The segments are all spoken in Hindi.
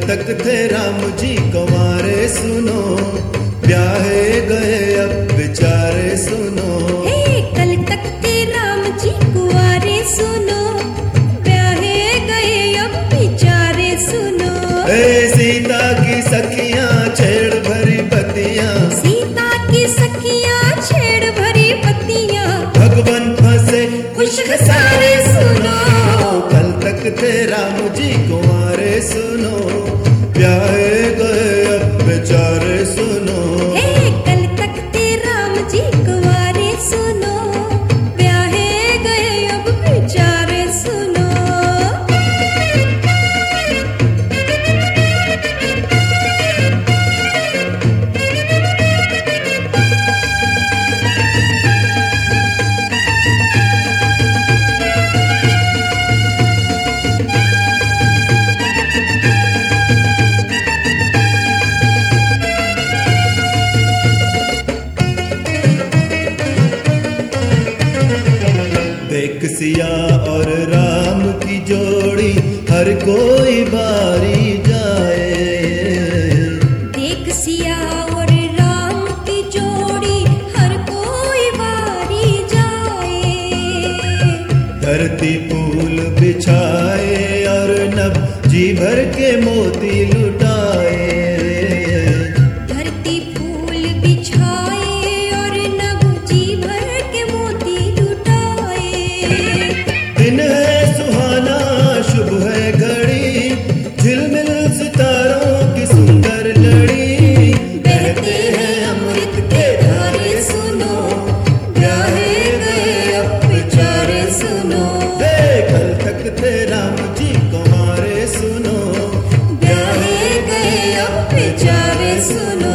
तक थे राम जी कुंवारे सुनो, ब्याहे गए अब बेचारे सुनो। कल तक थे राम जी कुंवारे सुनो, ब्याहे गए अब बेचारे सुनो। सीता की सखियां छेड़ भरी पतियां, सीता की सखियां छेड़ भरी पतियां, भगवान फंसे खुश सारे सुनो। कल तक थे राम जी कुंवारे सुनो, ब्याहे गए अब बेचारे सुनो। कल तक थे राम जी कुंवारे सुनो, ब्याहे गए अब बेचारे सुनो। देख सिया और राम की जोड़ी हर कोई बारी जाए। देख सिया और राम की जोड़ी हर कोई बारी जाए। धरती फूल बिछाए और नभ जी भर के मोती लुटाए। धरती फूल बिछाए और नभ जी भर के मोती लुटाए। दिन है सुहाना शुभ है घड़ी, झिलमिल सितारों की सुंदर लड़ी। बहते हैं अमृत के धारे सुनो, ब्याहे गए अब बेचारे सुनो। कल तक थे राम जी कुंवारे सुनो, ब्याहे गए अब बेचारे सुनो।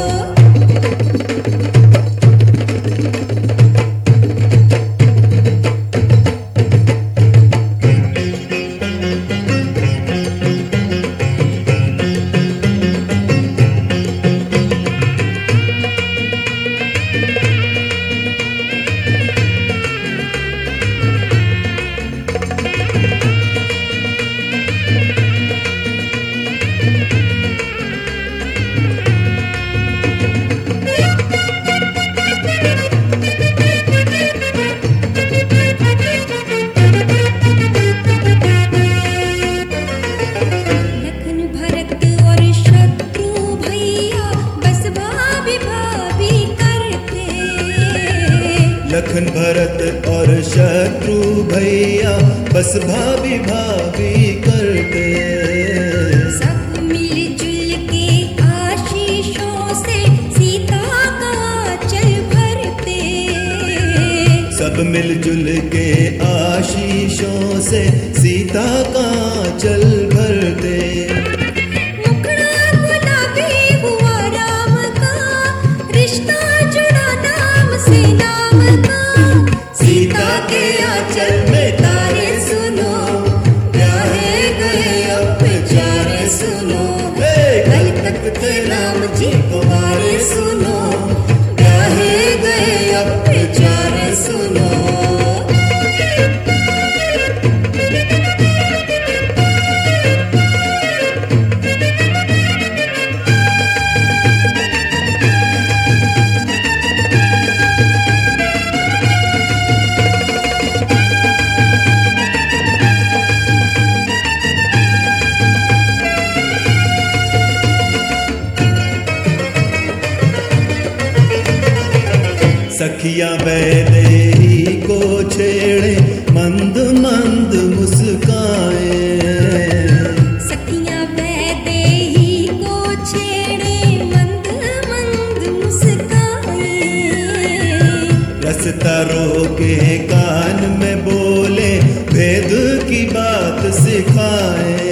लखन भरत और शत्रु भैया बस भाभी भाभी करते। लखन भरत और शत्रु भैया बस भाभी भाभी करते। सब मिलजुल के आशीषों से सीता का आंचल भरते। सब मिलजुल के आशीषों से सीता का आंचल भरते। मुखड़ा गुलाबी हुआ राम का, रिश्ता जुड़ा नाम से नाम का। सीता के आंचल में तारे सुनो, ब्याहे गए अब बेचारे सुनो। कल तक थे राम जी कुंवारे सुनो, ब्याहे गए अब बेचारे सुनो। सखियां वैदेही को छेड़े मंद मंद मुस्काए। सखियां वैदेही को छेड़े मंद मंद मुस्काए। रस्ता रोके कान में बोले भेद की बात सिखाए।